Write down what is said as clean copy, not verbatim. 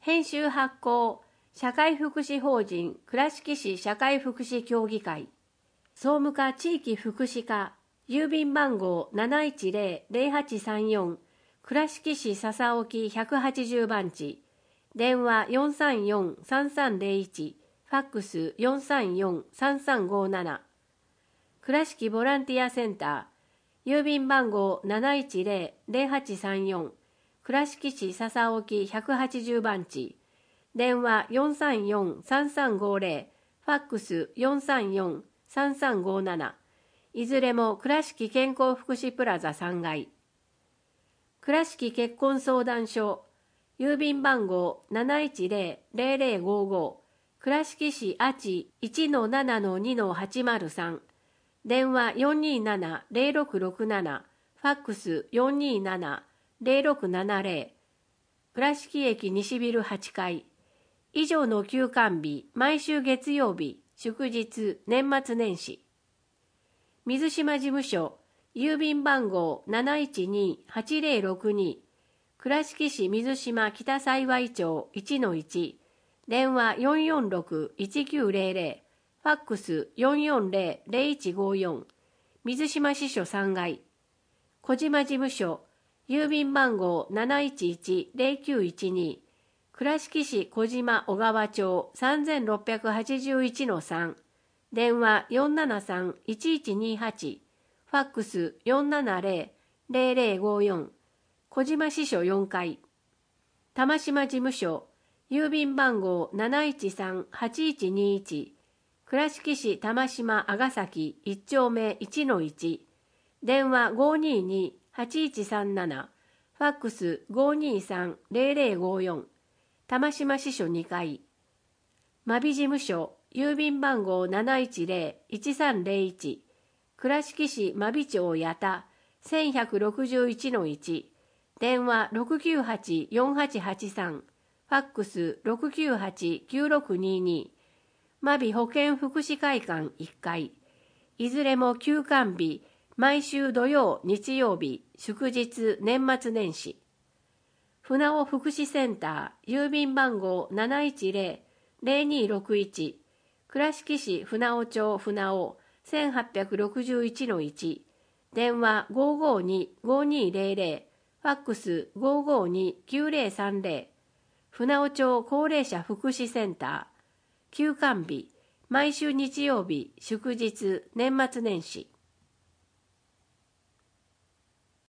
編集発行、社会福祉法人倉敷市社会福祉協議会、総務課地域福祉課、郵便番号710-0834、倉敷市笹沖180番地、電話434-3301、ファックス434-3357、倉敷ボランティアセンター、郵便番号710-0834、倉敷市笹沖180番地、電話434-3350、ファックス434-3357、いずれも倉敷健康福祉プラザ3階。倉敷結婚相談所、郵便番号710-0055、倉敷市阿智 1-7-2-803、電話427-0667、ファックス427-0670、倉敷駅西ビル8階。以上の休館日、毎週月曜日、祝日、年末年始。水島事務所、郵便番号712-8062、倉敷市水島北幸町 1-1、電話446-1900、ファックス440-0154、水島支所3階。小島事務所、郵便番号711-0912、倉敷市小島小川町 3681-3、電話473-1128、ファックス470-0054、小島支所4階。玉島事務所、郵便番号713-8121、倉敷市玉島阿ヶ崎1丁目 1-1、電話522-8137、ファックス523-0054、玉島支所2階。真備事務所、郵便番号710-1301、倉敷市真備町八田 1161-1、電話698-4883、ファックス698-9622、真備保健福祉会館1階。いずれも休館日、毎週土曜、日曜日、祝日、年末年始。船尾福祉センター、郵便番号710-0261、倉敷市船尾町船尾 1861-1、電話552-5200、ファックス552-9030、船尾町高齢者福祉センター、休館日、毎週日曜日、祝日、年末年始。